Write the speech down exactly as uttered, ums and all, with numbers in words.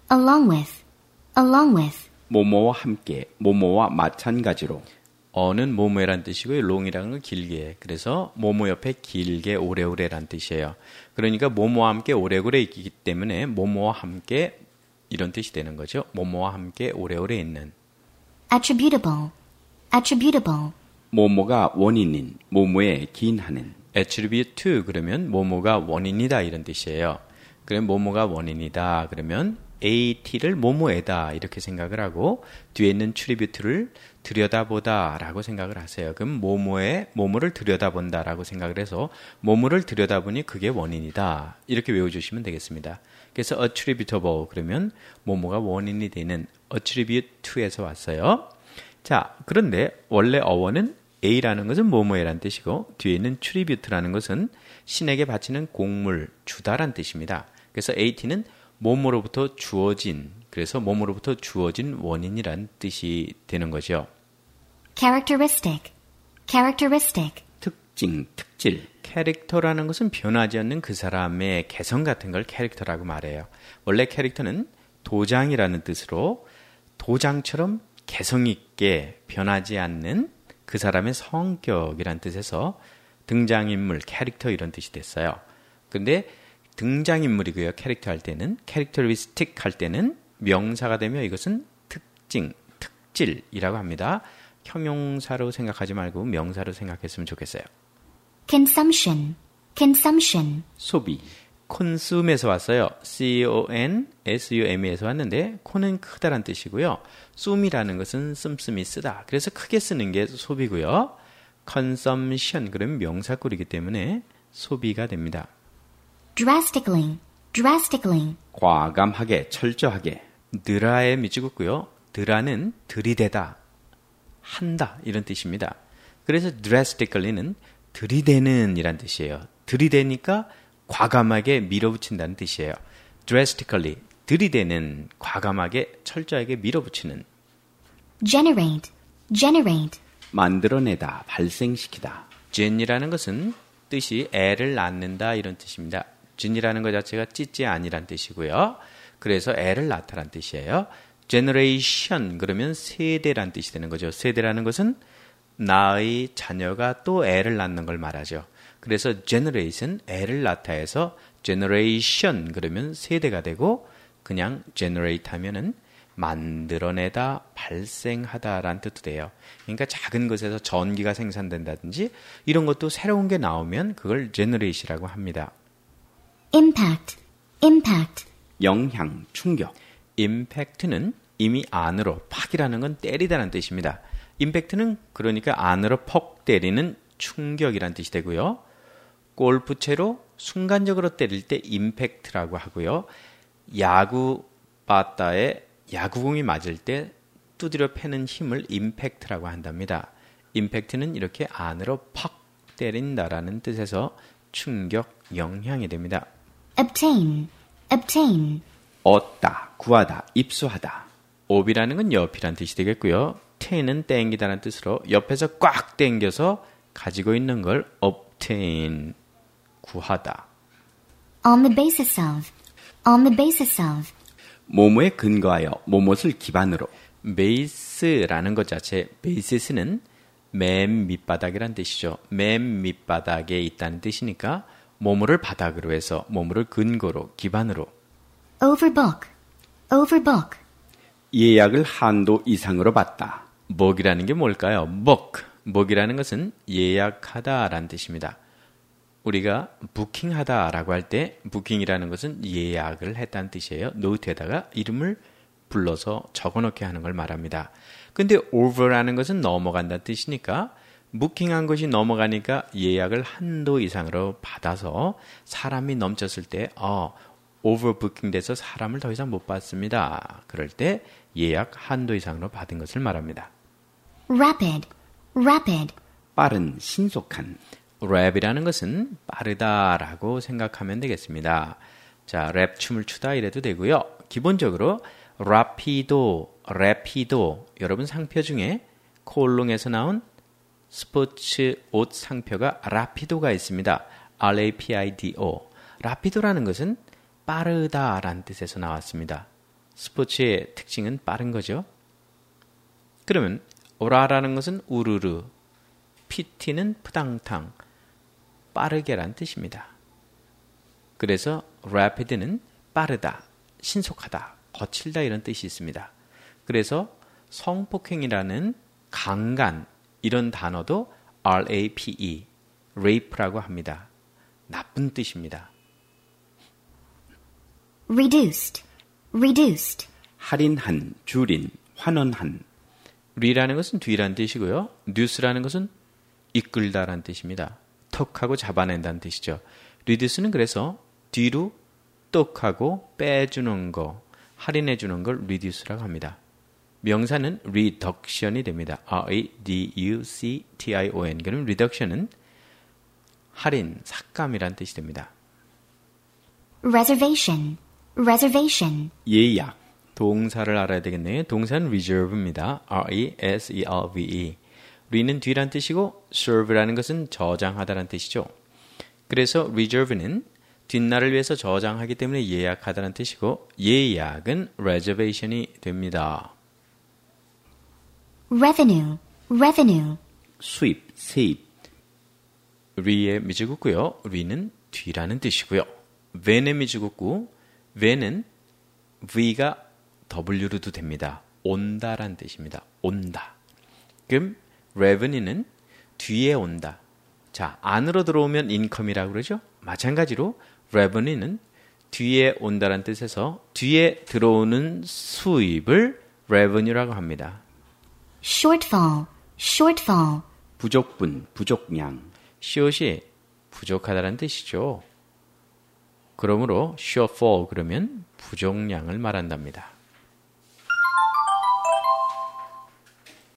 along with, along with. 뭐뭐와 함께, 뭐뭐와 마찬가지로. 어는 뭐뭐란 뜻이고요. long이라는 건 길게. 그래서 뭐뭐 옆에 길게 오래오래란 뜻이에요. 그러니까 뭐뭐와 함께 오래오래 있기 때문에 뭐뭐와 함께 이런 뜻이 되는 거죠. 뭐뭐와 함께 오래오래 있는. attributable, attributable. 뭐뭐가 원인인, 뭐뭐에 기인하는. attribute to 그러면 뭐뭐가 원인이다 이런 뜻이에요. 그러면 뭐뭐가 원인이다 그러면 at를 뭐뭐에다 이렇게 생각을 하고 뒤에 있는 attribute를 들여다보다라고 생각을 하세요. 그럼 뭐뭐에 뭐뭐를 들여다본다라고 생각을 해서 뭐뭐를 들여다보니 그게 원인이다 이렇게 외워주시면 되겠습니다. 그래서 attributable 그러면 뭐뭐가 원인이 되는 attribute to에서 왔어요. 자, 그런데 원래 어원은 A라는 것은 뭐뭐에란 뜻이고 뒤에 있는 attribute라는 것은 신에게 바치는 공물, 주다란 뜻입니다. 그래서 at는 뭐뭐로부터 주어진, 그래서 뭐뭐로부터 주어진 원인이란 뜻이 되는 거죠. characteristic, characteristic. 특징, 특질. 캐릭터라는 것은 변하지 않는 그 사람의 개성 같은 걸 캐릭터라고 말해요. 원래 캐릭터는 도장이라는 뜻으로 도장처럼 개성 있게 변하지 않는 그 사람의 성격이란 뜻에서 등장인물, 캐릭터 이런 뜻이 됐어요. 근데 등장인물이고요. 캐릭터 할 때는 characteristic 할 때는 명사가 되며 이것은 특징, 특질이라고 합니다. 형용사로 생각하지 말고 명사로 생각했으면 좋겠어요. consumption, consumption. 소비. consume에서 왔어요. C-O-N-S-U-M에서 왔는데 con은 크다란 뜻이고요. sum이라는 것은 씀씀이 쓰다. 그래서 크게 쓰는 게 소비고요. consumption 그러면 명사꼴이기 때문에 소비가 됩니다. drastically, drastically. 과감하게, 철저하게. 드라에 미치겠고요. 드라는 들이대다, 한다 이런 뜻입니다. 그래서 drastically는 들이대는 이란 뜻이에요. 들이대니까 과감하게 밀어붙인다는 뜻이에요. drastically, 들이대는, 과감하게, 철저하게 밀어붙이는. generate, generate. 만들어내다, 발생시키다. gen이라는 것은 뜻이 애를 낳는다 이런 뜻입니다. gen이라는 것 자체가 찢지 아니란 뜻이고요. 그래서 애를 낳다란 뜻이에요. generation 그러면 세대란 뜻이 되는 거죠. 세대라는 것은 나의 자녀가 또 애를 낳는 걸 말하죠. 그래서 generation, 애를 낳다 해서 generation 그러면 세대가 되고 그냥 generate 하면은 만들어내다, 발생하다라는 뜻도 돼요. 그러니까 작은 것에서 전기가 생산된다든지 이런 것도 새로운 게 나오면 그걸 generate이라고 합니다. impact, impact. 영향, 충격. impact는 이미 안으로, 팍이라는 건 때리다라는 뜻입니다. impact는 그러니까 안으로 퍽 때리는 충격이란 뜻이 되고요. 골프채로 순간적으로 때릴 때 임팩트라고 하고요. 야구 바타에 야구공이 맞을 때 두드려 패는 힘을 임팩트라고 한답니다. 임팩트는 이렇게 안으로 팍 때린다라는 뜻에서 충격, 영향이 됩니다. obtain, obtain. 얻다, 구하다, 입수하다. ob이라는 건 옆이란 뜻이 되겠고요. tain은 땡기다라는 뜻으로 옆에서 꽉 땡겨서 가지고 있는 걸 obtain, 구하다. on the basis of, on the basis of. 뭐뭐에 근거하여, 뭐뭇을 기반으로. base라는 것 자체, basis는 맨 밑바닥이란 뜻이죠. 맨 밑바닥에 있다는 뜻이니까 뭐뭐를 바닥으로 해서 뭐뭐를 근거로, 기반으로. overbook, overbook. 예약을 한도 이상으로 받다. book이라는 게 뭘까요? book. book이라는 것은 예약하다라는 뜻입니다. 우리가 부킹하다라고 할 때 부킹이라는 것은 예약을 했다는 뜻이에요. 노트에다가 이름을 불러서 적어놓게 하는 걸 말합니다. 근데 over라는 것은 넘어간다는 뜻이니까 부킹한 것이 넘어가니까 예약을 한도 이상으로 받아서 사람이 넘쳤을 때 어, overbooking 돼서 사람을 더 이상 못 받습니다. 그럴 때 예약 한도 이상으로 받은 것을 말합니다. rapid, rapid. 빠른, 신속한. 랩이라는 것은 빠르다라고 생각하면 되겠습니다. 자, 랩 춤을 추다 이래도 되고요. 기본적으로 rapido, rapido. 여러분 상표 중에 콜롱에서 나온 스포츠 옷 상표가 rapido가 있습니다. R-A-P-I-D-O. rapido라는 것은 빠르다라는 뜻에서 나왔습니다. 스포츠의 특징은 빠른 거죠. 그러면 오라라는 것은 우르르, 피티는 푸당탕, 빠르게란 뜻입니다. 그래서 rapid는 빠르다, 신속하다, 거칠다 이런 뜻이 있습니다. 그래서 성폭행이라는 강간 이런 단어도 rape, rape라고 합니다. 나쁜 뜻입니다. reduced, reduced, 할인한, 줄인, 환원한. 리라는 것은 뒤란 뜻이고요. 뉴스라는 것은 이끌다라는 뜻입니다. 턱하고 잡아낸다는 뜻이죠. 리듀스는 그래서 뒤로 떡하고 빼주는 거, 할인해주는 걸 리듀스라고 합니다. 명사는 reduction이 됩니다. R-A-D-U-C-T-I-O-N. 그럼 reduction은 할인, 삭감이란 뜻이 됩니다. reservation, reservation, 예약, 동사를 알아야 되겠네요. 동사는 reserve입니다. R-E-S-E-R-V-E. re는 뒤란 뜻이고 serve라는 것은 저장하다라는 뜻이죠. 그래서 reserve는 뒷날을 위해서 저장하기 때문에 예약하다는 뜻이고 예약은 reservation이 됩니다. revenue, revenue, 수입, 세입. 리의 미지국구요. 리는 뒤라는 뜻이고요. ven의 미지국구, ven은 v가 w로도 됩니다. 온다란 뜻입니다. 온다. 그럼 revenue는 뒤에 온다. 자, 안으로 들어오면 income이라고 그러죠. 마찬가지로 revenue는 뒤에 온다란 뜻에서 뒤에 들어오는 수입을 revenue라고 합니다. shortfall, shortfall, 부족분, 부족량. short이 부족하다는 뜻이죠. 그러므로 shortfall 그러면 부족량을 말한답니다.